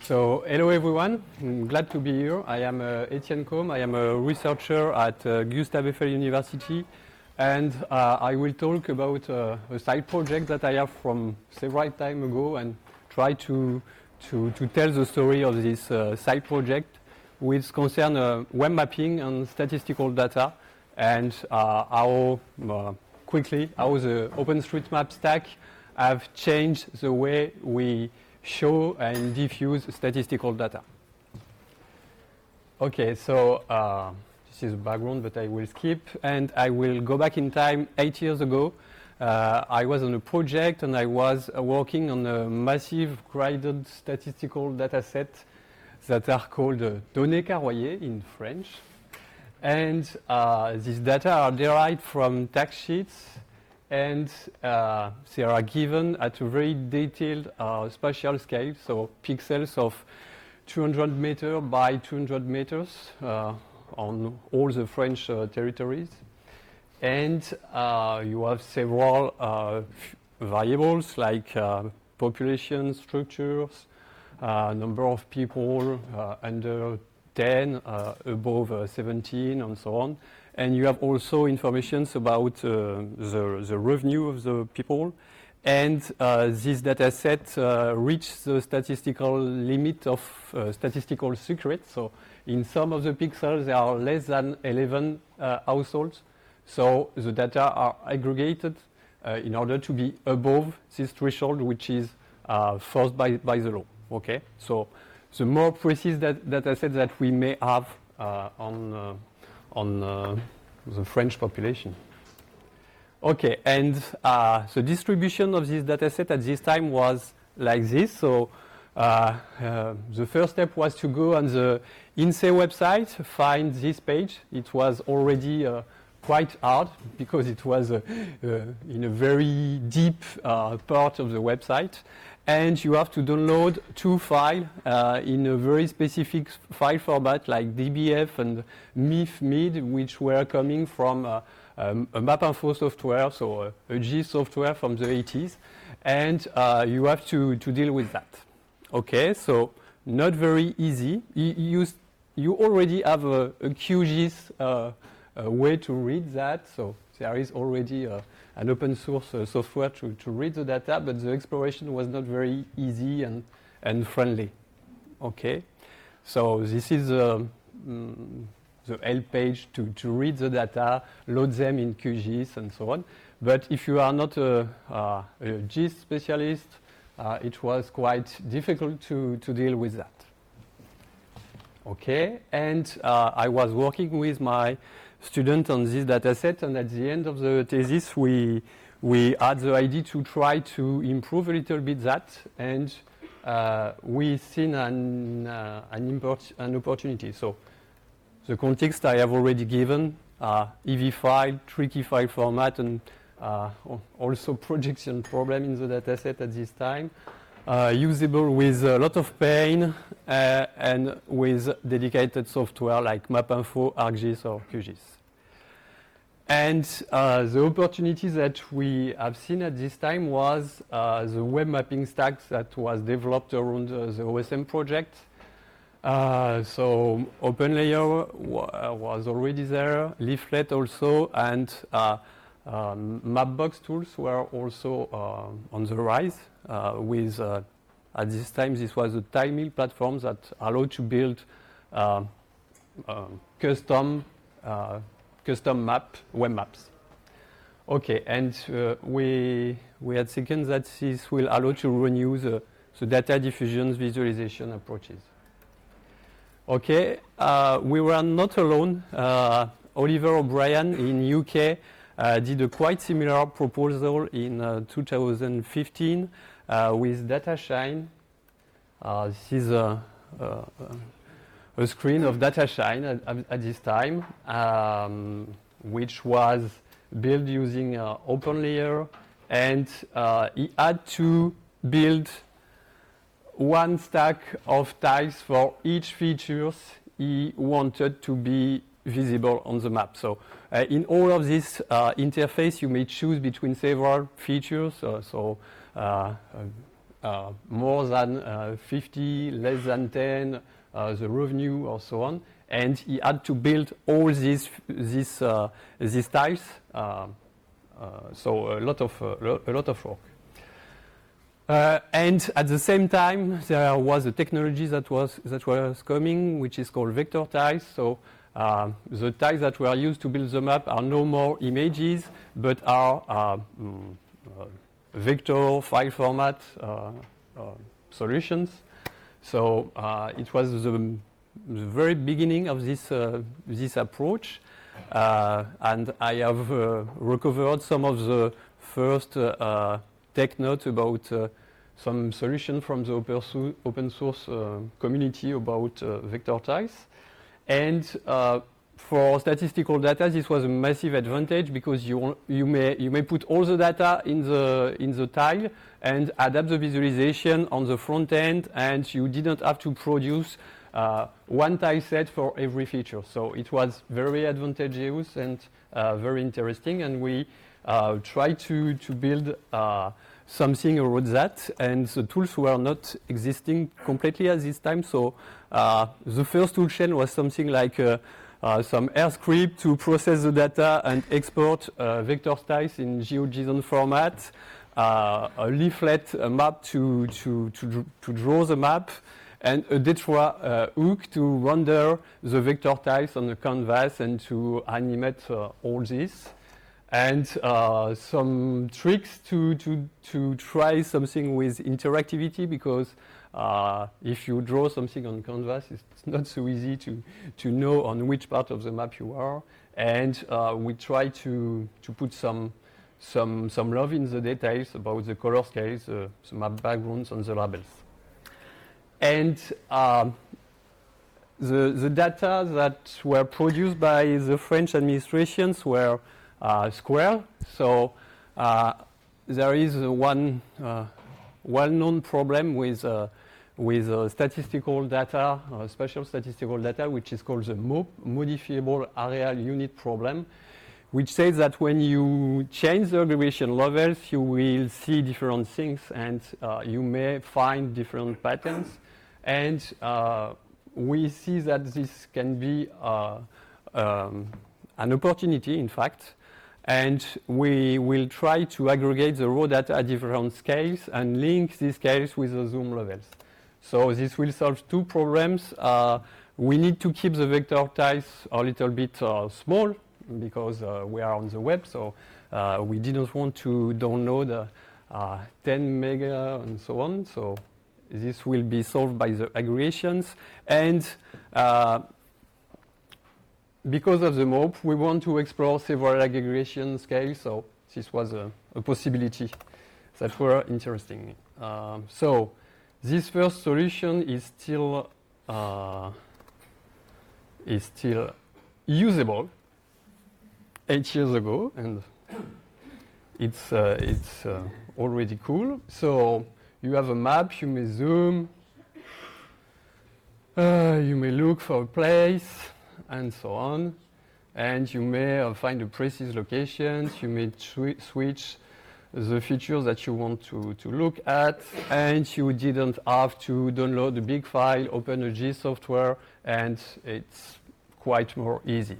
So, hello everyone, I'm glad to be here. I am Etienne Combe, I am a researcher at Gustav Eiffel University, and I will talk about a side project that I have from several time ago and try to tell the story of this side project which concern web mapping and statistical data and how quickly how the OpenStreetMap stack have changed the way we show and diffuse statistical data. Okay, so this is the background, but I will skip, and I will go back in time 8 years ago. I was on a project, and I was working on a massive graded statistical data set that are called données carroyées in French. And these data are derived from tax sheets, and they are given at a very detailed spatial scale, so pixels of 200 meters by 200 meters on all the French territories. And you have several variables like population structures, number of people under 10, above 17, and so on. And you have also information about the revenue of the people. And this data set reaches the statistical limit of statistical secret. So in some of the pixels, there are less than 11 households. So the data are aggregated in order to be above this threshold, which is forced by the law. Okay? So the more precise data set that we may have on the French population. Okay, and the distribution of this dataset at this time was like this. So the first step was to go on the INSEE website, find this page. It was already quite hard because it was in a very deep part of the website. And you have to download two files in a very specific file format like DBF and MIF-MID, which were coming from a MapInfo software, so a GIS software from the 80s. And you have to deal with that. Okay, so not very easy. You already have a QGIS way to read that, so there is already an open source software to read the data, but the exploration was not very easy and friendly. Okay, so this is the help page to read the data, load them in QGIS and so on. But if you are not a GIS specialist, it was quite difficult to deal with that. Okay, and I was working with my student on this data set, and at the end of the thesis we had the idea to try to improve a little bit that, and we seen an opportunity. So the context I have already given, EV file, tricky file format, and also projection problem in the data set at this time, usable with a lot of pain and with dedicated software like MapInfo, ArcGIS, or QGIS. And the opportunity that we have seen at this time was the web mapping stack that was developed around the OSM project. So OpenLayer was already there, Leaflet also, and Mapbox tools were also on the rise. With at this time, this was a tilemill platform that allowed to build custom web maps. Okay, and we had taken that this will allow to renew the data diffusion visualization approaches. Okay, we were not alone. Oliver O'Brien in UK did a quite similar proposal in 2015 with DataShine. This is a screen of DataShine at this time, which was built using OpenLayer, and he had to build one stack of tiles for each features he wanted to be visible on the map. So in all of this interface, you may choose between several features. more than 50, less than 10, the revenue, or so on. And he had to build all these tiles. So a lot of work. And at the same time, there was a technology that was coming, which is called vector tiles. So the tiles that were used to build the map are no more images, but are vector file format solutions. So it was the very beginning of this approach, and I have recovered some of the first tech notes about some solution from the open source community about vector tiles. And for statistical data, this was a massive advantage because you may put all the data in the tile and adapt the visualization on the front end, and you didn't have to produce one tile set for every feature. So it was very advantageous and very interesting, and we tried to build something around that, and the tools were not existing completely at this time. So the first tool chain was something like some R script to process the data and export vector styles in GeoJSON format, a leaflet, a map to draw the map, and a Detra hook to render the vector tiles on the canvas and to animate all this. And some tricks to try something with interactivity, because if you draw something on canvas, it's not so easy to know on which part of the map you are. And we try to put some love in the details about the color scales, the map backgrounds, and the labels. And the data that were produced by the French administrations were square. So there is one well-known problem with statistical data, spatial statistical data, which is called the MOUP, Modifiable Areal Unit problem, which says that when you change the aggregation levels, you will see different things, and you may find different patterns. And we see that this can be an opportunity, in fact. And we will try to aggregate the raw data at different scales and link these scales with the zoom levels. So this will solve two problems. We need to keep the vector tiles a little bit small because we are on the web, so we didn't want to download 10 mega and so on. So this will be solved by the aggregations. And because of the MOUP, we want to explore several aggregation scales, so this was a possibility that were interesting. So this first solution is still usable 8 years ago, and it's already cool. So you have a map, you may zoom, you may look for a place, and so on, and you may find a precise locations. You may switch the features that you want to look at, and you didn't have to download a big file, open a G software, and it's quite more easy.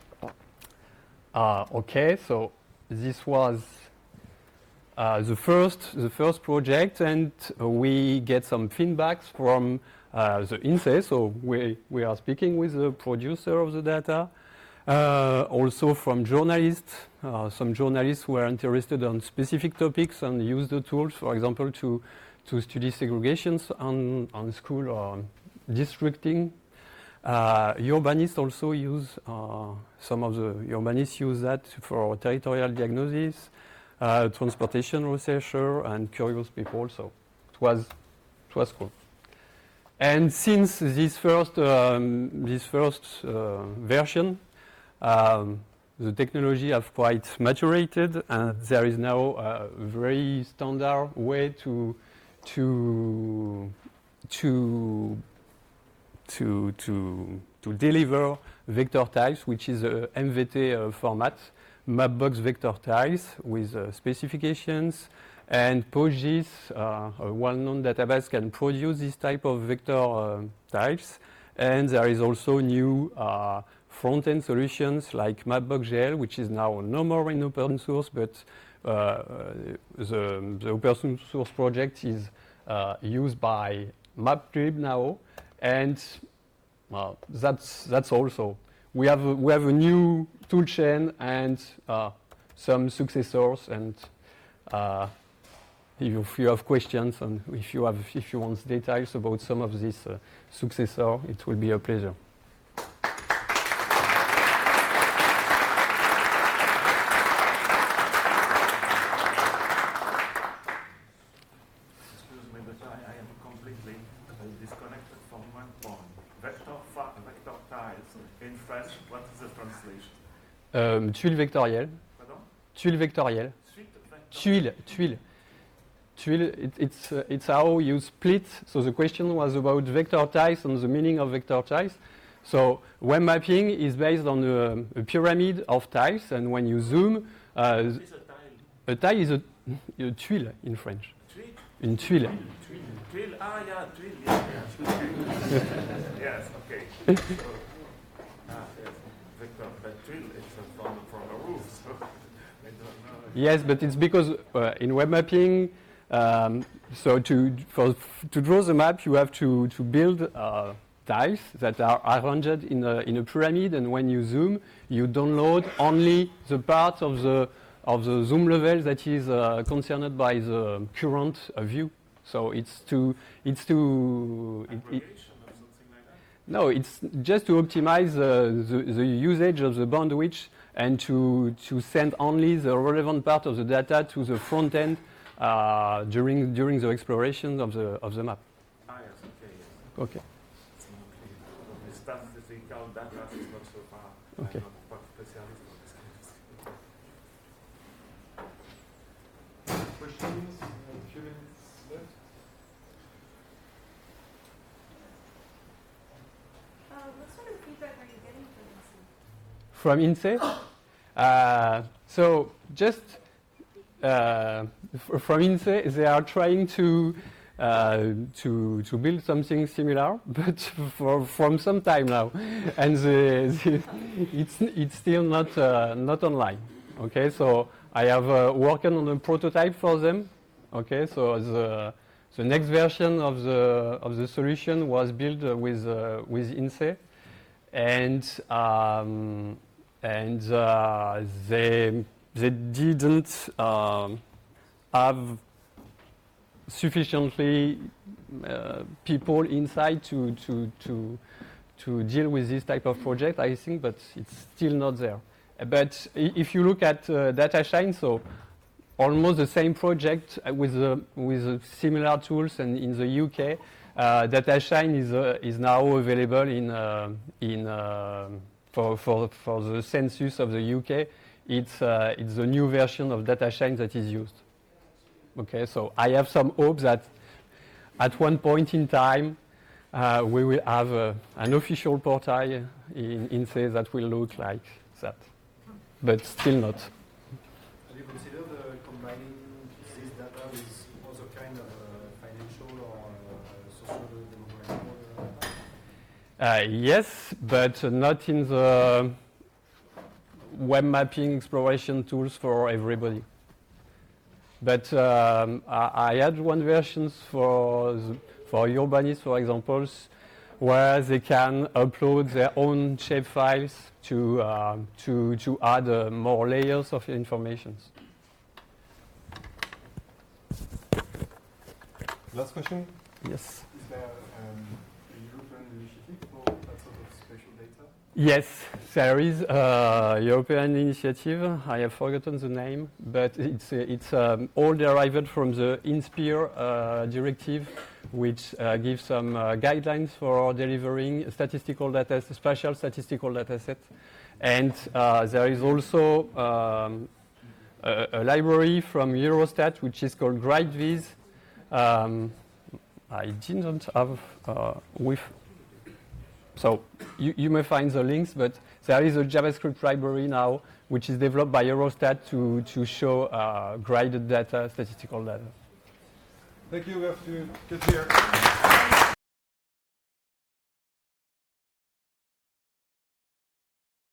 Okay, so this was the first project, and we get some feedbacks from the INSEE, so we are speaking with the producer of the data, also from journalists. Some journalists were interested on specific topics and use the tools, for example, to study segregations on school or districting. Urbanists also use, some of the urbanists use that for territorial diagnosis, transportation researcher, and curious people, so it was cool. And since this first version, the technology have quite maturated, and there is now a very standard way to deliver vector tiles, which is a MVT format, Mapbox vector tiles with specifications And PostGIS, a well-known database, can produce this type of vector tiles. And there is also new front-end solutions like Mapbox.gl, which is now no more in open source, but the open source project is used by Maptrib now, and that's also. We have a new toolchain and some successors, and if you have questions and if you want details about some of these successors, it will be a pleasure. Tuile vectorielle. Pardon? Tuile vectorielle. Tuile. It's how you split. So the question was about vector tiles and the meaning of vector tiles. So web mapping is based on a pyramid of tiles, and when you zoom, a tile is a tuile in French. Une tuile. Tuile. Ah, yeah, tuile. Yeah. Yes. Okay. Yes. Vector, but tuile is from a roof, so I don't know. Yes, but it's because in web mapping, so to draw the map, you have to build tiles that are arranged in a pyramid, and when you zoom, you download only the part of the zoom level that is concerned by the current view. So it's no, it's just to optimize the usage of the bandwidth and to send only the relevant part of the data to the front end during the exploration of the map. Ah, yes, okay. Yes. Okay. The statistical data is not so far. Okay. I'm not specialist on this kind of thing. Questions? A few minutes left. What sort of feedback are you getting from INSEE? From INSEE? So just from INSEE, they are trying to build something similar, but from some time now, and it's still not online. Okay, so I have working on a prototype for them. Okay, so the next version of the solution was built with INSEE, and they didn't have sufficiently people inside to deal with this type of project, I think, but it's still not there. But if you look at DataShine, so almost the same project with similar tools, and in the UK, DataShine is now available for the census of the UK. It's the new version of DataShine that is used. Okay, so I have some hope that at one point in time we will have an official portal in INSEE that will look like that, but still not. Have you considered combining this data with other kind of financial or social demographic? Yes, but not in the web mapping exploration tools for everybody. But I had one version for urbanists, for example, where they can upload their own shapefiles to add more layers of information. Last question. Yes. Is there a European initiative for that sort of spatial data? Yes, there is a European initiative. I have forgotten the name, but it's all derived from the INSPIRE directive, which gives some guidelines for delivering spatial statistical data set. And there is also a library from Eurostat, which is called GridViz. I didn't have so you may find the links, but there is a JavaScript library now which is developed by Eurostat to show graded data, statistical data. Thank you. We have to get here.